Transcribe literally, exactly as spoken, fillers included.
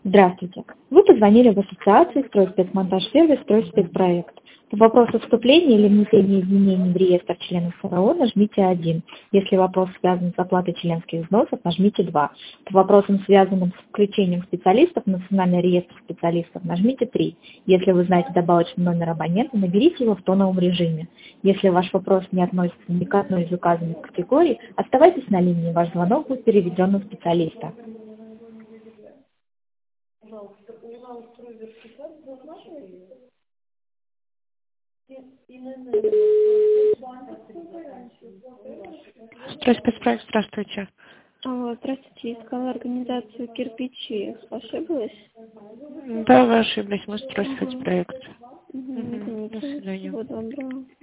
Здравствуйте. Вы позвонили в ассоциацию «Стройспецмонтаж-сервис», «Стройспецпроект». По вопросу вступления или внесения изменений в реестр членов СРО нажмите один. Если вопрос связан с оплатой членских взносов, нажмите два. По вопросам, связанным с включением специалистов в Национальный реестр специалистов, нажмите три. Если вы знаете добавочный номер абонента, наберите его в тоновом режиме. Если ваш вопрос не относится ни к одной из указанных категорий, оставайтесь на линии, ваш звонок будет переведен на специалиста. Стройспецпроект, здравствуйте. Алло, здравствуйте, искала организацию кирпичи. Ошиблась? Да, вы ошиблись, мы стройспецпроект. Угу, Угу. До извините. свидания. Всего доброго.